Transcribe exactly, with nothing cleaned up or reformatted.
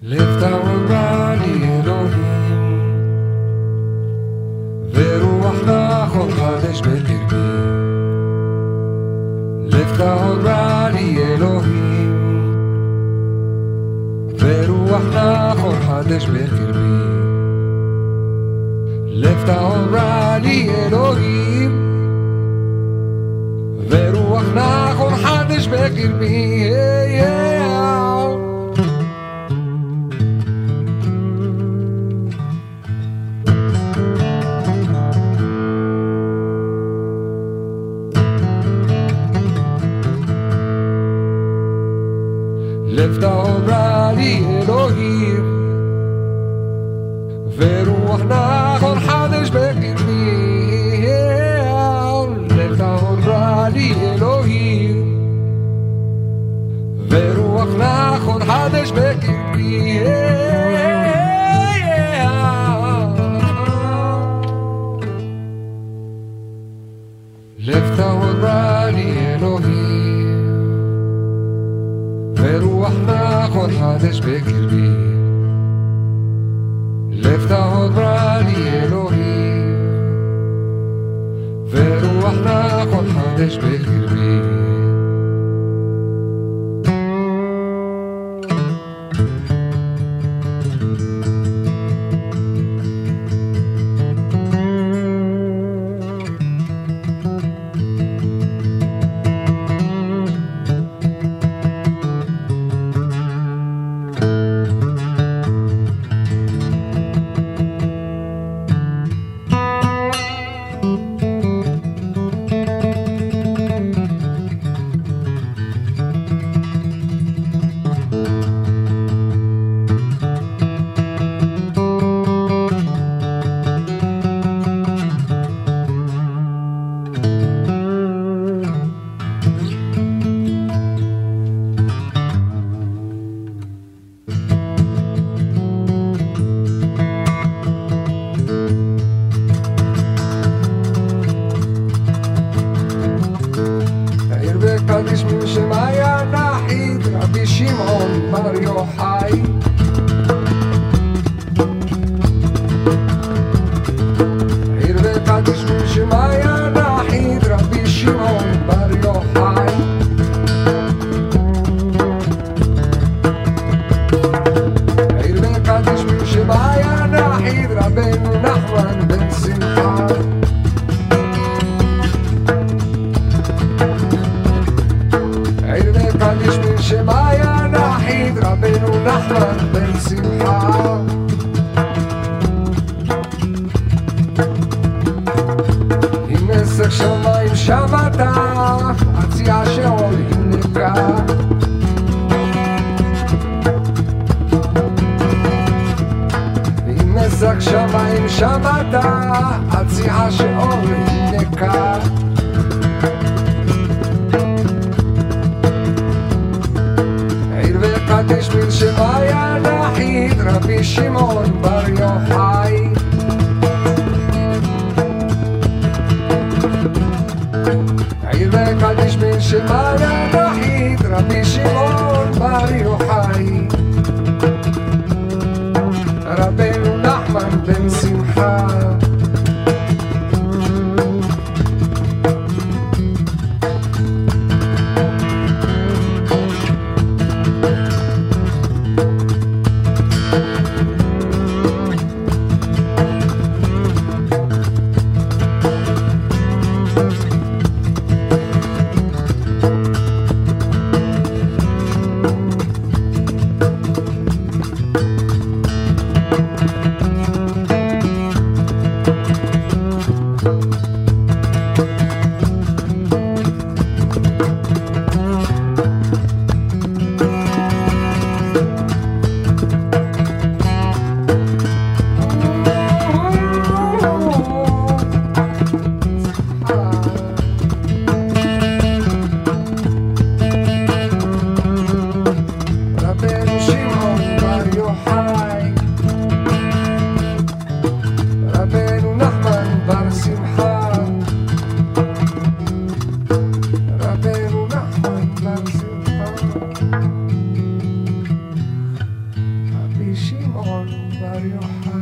לב טהור בא לי אלוהים, ורוח נכון חדש בקרבי. לב טהור בא לי אלוהים, ורוח נכון חדש בקרבי. לב טהור בא לי אלוהים, ורוח נכון חדש בקרבי. לב טהור בא לי אלוהים, ורוח נכון חדש בקרבי. לב טהור בא לי אלוהים, ורוח נכון חדש בקרבי. לב טהור בא לי אלוהים, ורוח נכון חדש בקרבי. לב טהור בא לי אלוהים, ורוח נכון חדש בקרבי. קדיש מן שמאיה נחית רבי שמעון בר יוחאי. עיר וקדיש מן שמאיה נחית רבי שמעון בר יוחאי. עיר וקדיש מן שמאיה נחית רבנו נחמן בן שמחה. קדיש מן שמאיה נחית רבנו נחמן בן שמחה. עם נסק שמיים שמעת הציע שאול הנקה. עם נסק שמיים שמעת הציע שאול הנקה. קדיש מן שמאיה נחית רבי שמעון בר יוחאי. עיר וקדיש מן שמאיה נחית רבי שמעון בר יוחאי. רבנו נחמן בן שמחה. בר יוחאי